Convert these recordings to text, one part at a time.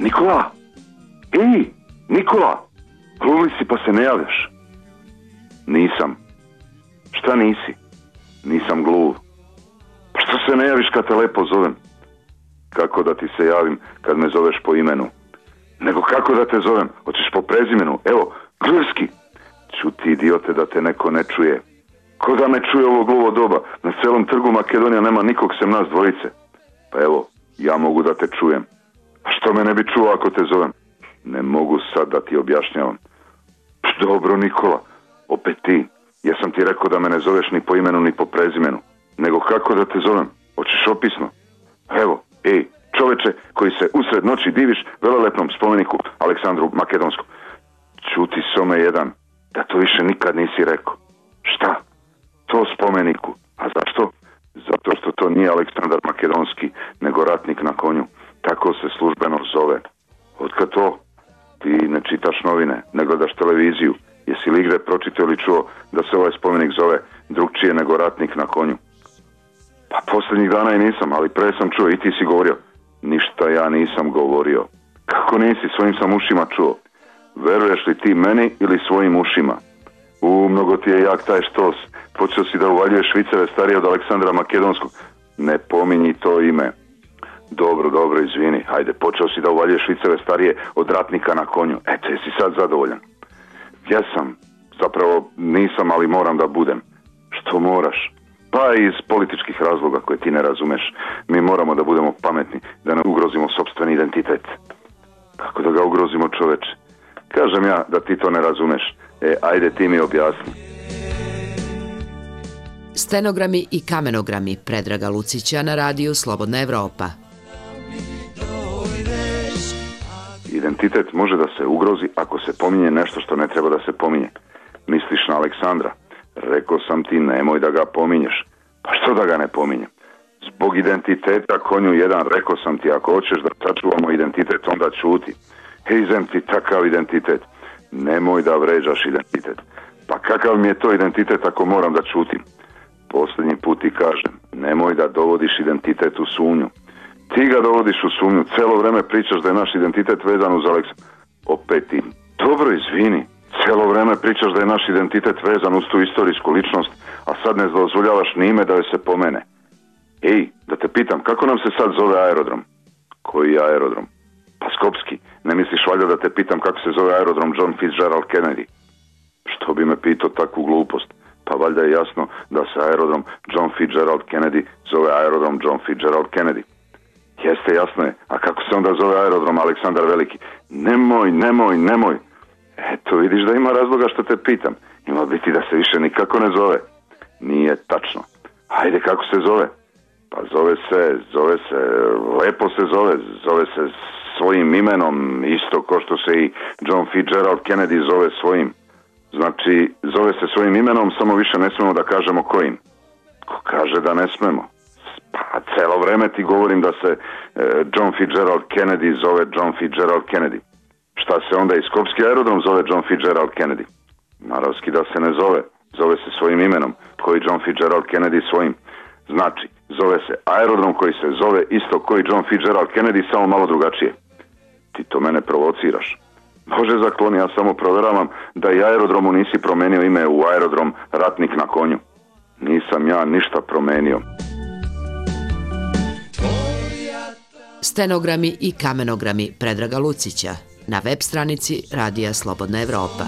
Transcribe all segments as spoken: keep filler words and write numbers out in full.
Nikola! Ej, Nikola! Glumi si pa se ne javljaš. Nisam. Šta nisi? Nisam gluv. Pa što se ne javiš kad te lepo zovem? Kako da ti se javim kad me zoveš po imenu? Nego kako da te zovem? Hoćeš po prezimenu? Evo, Grski! Čuti, idiote, da te neko ne čuje. Ko da me čuje ovo gluvo doba? Na celom trgu Makedonija nema nikog sem nas dvojice. Pa evo, ja mogu da te čujem. A što me ne bi čuo ako te zovem? Ne mogu sad da ti objašnjavam. Dobro, Nikola, opet ti. Ja sam ti rekao da me ne zoveš ni po imenu ni po prezimenu. Nego kako da te zovem? Hoćeš opisno? Evo, ej, čoveče koji se usred noći diviš velelepnom spomeniku Aleksandru Makedonskom. Čuti some jedan, da to više nikad nisi rekao. Šta? To spomeniku. A zašto? Zato što to nije Aleksandar Makedonski, nego ratnik na konju. Tako se službeno zove. Otkad to? Ti ne čitaš novine, ne gledaš televiziju. Jesi li igde pročitao ili čuo da se ovaj spomenik zove drugčije nego ratnik na konju? Pa posljednjih dana i nisam, ali pre sam čuo i ti si govorio. Ništa ja nisam govorio. Kako nisi, svojim sam ušima čuo. Veruješ li ti meni ili svojim ušima? U, mnogo ti je jak taj štos. Počeo si da uvaljuješ viceve starije od Aleksandra Makedonskog. Ne pominji to ime. Dobro, dobro, izvini. Hajde, počeo si da uvaljuješ viceve starije od ratnika na konju. Eto, jesi sad zadovoljan? Jesam. Zapravo nisam, ali moram da budem. Što moraš? Pa iz političkih razloga koje ti ne razumeš. Mi moramo da budemo pametni, da ne ugrozimo sopstveni identitet. Kako da ga ugrozimo, čoveče? Kažem ja da ti to ne razumeš. E, ajde ti mi objasni. Stenogrami i kamenogrami Predraga Lucića na radiju Slobodna Evropa. Identitet može da se ugrozi ako se pominje nešto što ne treba da se pominje. Misliš na Aleksandra? Rekao sam ti, nemoj da ga pominješ. Pa što da ga ne pominjem? Zbog identiteta konju jedan, rekao sam ti, ako hoćeš da sačuvamo identitet, onda ćuti. Izem ti takav identitet. Nemoj da vređaš identitet. Pa kakav mi je to identitet ako moram da ćutim? Posljednji put ti kažem, nemoj da dovodiš identitet u sumnju. Ti ga dovodiš u sumnju, celo vreme pričaš da je naš identitet vezan uz Aleksandra. Opet ti, dobro, izvini, celo vreme pričaš da je naš identitet vezan uz tu istorijsku ličnost, a sad ne dozvoljavaš ni ime da joj se pomene. Ej, da te pitam, kako nam se sad zove aerodrom? Koji aerodrom? Pa Skopski. Ne misliš valjda da te pitam kako se zove aerodrom John Fitzgerald Kennedy? Što bi me pitao takvu glupost? Pa valjda je jasno da se aerodrom John Fitzgerald Kennedy zove aerodrom John Fitzgerald Kennedy. Jeste, jasno je. A kako se onda zove aerodrom Aleksandar Veliki? Nemoj, nemoj, nemoj. Eto, vidiš da ima razloga što te pitam. Ima biti da se više nikako ne zove. Nije tačno. Hajde, kako se zove? Pa zove se, zove se, lepo se zove, zove se svojim imenom, isto ko što se i John Fitzgerald Kennedy zove svojim. Znači, zove se svojim imenom, samo više ne smemo da kažemo kojim. Ko kaže da ne smemo? Pa celo vreme ti govorim da se e, John Fitzgerald Kennedy zove John Fitzgerald Kennedy. Šta se onda i Skopski aerodrom zove John Fitzgerald Kennedy? Naravski da se ne zove. Zove se svojim imenom, koji John Fitzgerald Kennedy svojim. Znači, zove se aerodrom koji se zove isto koji John Fitzgerald Kennedy, samo malo drugačije. Ti to mene provociraš. Bože zakloni, ja samo proveravam da i aerodromu nisi promenio ime u aerodrom Ratnik na konju. Nisam ja ništa promenio. Stenogrami i kamenogrami Predraga Lucića na web stranici Radija Slobodna Evropa.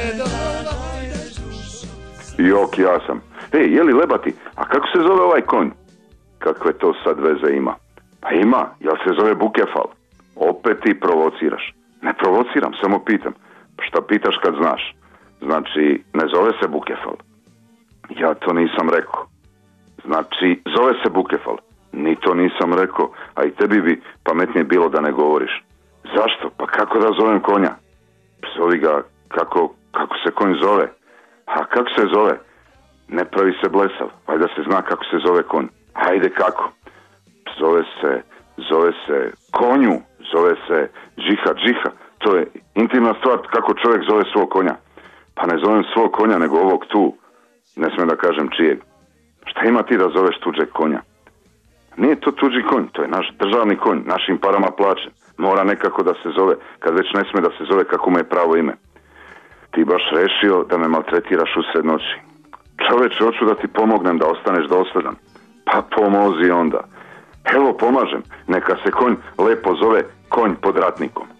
Jok, ja sam. Ej, je li lebati? A kako se zove ovaj konj? Kakve to sad veze ima? Pa ima, jel se zove Bukefal? Opet ti provociraš. Ne provociram, samo pitam. Šta pitaš kad znaš? Znači, ne zove se Bukefal. Ja to nisam rekao. Znači, zove se Bukefal. Ni to nisam rekao, a i tebi bi pametnije bilo da ne govoriš. Zašto? Pa kako da zovem konja? Zovi ga kako, kako se konj zove. A kako se zove? Ne pravi se blesav, valjda se zna kako se zove konj. Hajde kako? Zove se, zove se konju, zove se džiha, džiha. To je intimna stvar kako čovjek zove svog konja. Pa ne zovem svog konja, nego ovog tu. Ne smijem da kažem čijeg. Šta ima ti da zoveš tuđeg konja? Nije to tuđi konj, to je naš državni konj, našim parama plaćen. Mora nekako da se zove, kad već ne sme da se zove kako mu je pravo ime. Ti baš rešio da me maltretiraš usred noći. Čoveče, hoću da ti pomognem da ostaneš dosledan. Pa pomozi onda. Evo pomažem, neka se konj lepo zove konj pod ratnikom.